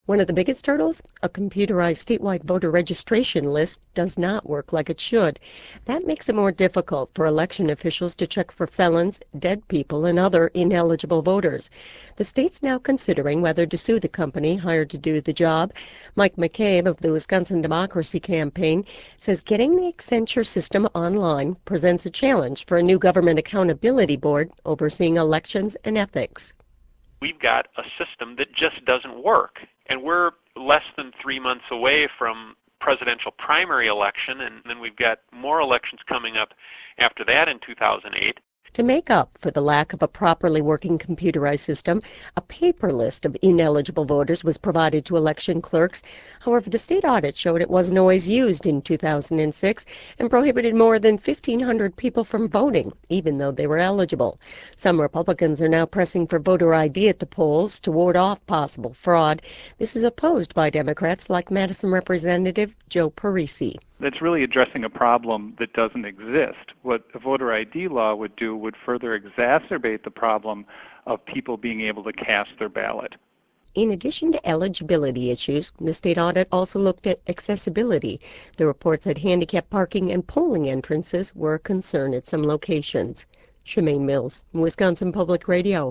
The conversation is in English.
One of the biggest hurdles, a computerized statewide voter registration list does not work like it should. That makes it more difficult for election officials to check for felons, dead people, and other ineligible voters. The state's now considering whether to sue the company hired to do the job. Mike McCabe of the Wisconsin Democracy Campaign says getting the Accenture system online presents a challenge for a new government accountability board overseeing elections and ethics. We've got a system that just doesn't work. And we're less than 3 months away from presidential primary election, and then we've got more elections coming up after that in 2008. To make up for the lack of a properly working computerized system, a paper list of ineligible voters was provided to election clerks. However, the state audit showed it wasn't always used in 2006 and prohibited more than 1,500 people from voting, even though they were eligible. Some Republicans are now pressing for voter ID at the polls to ward off possible fraud. This is opposed by Democrats like Madison Representative Joe Parisi. That's really addressing a problem that doesn't exist. What a voter ID law would do would further exacerbate the problem of people being able to cast their ballot. In addition to eligibility issues, the state audit also looked at accessibility. The report said handicapped parking and polling entrances were a concern at some locations. Shemaine Mills, Wisconsin Public Radio.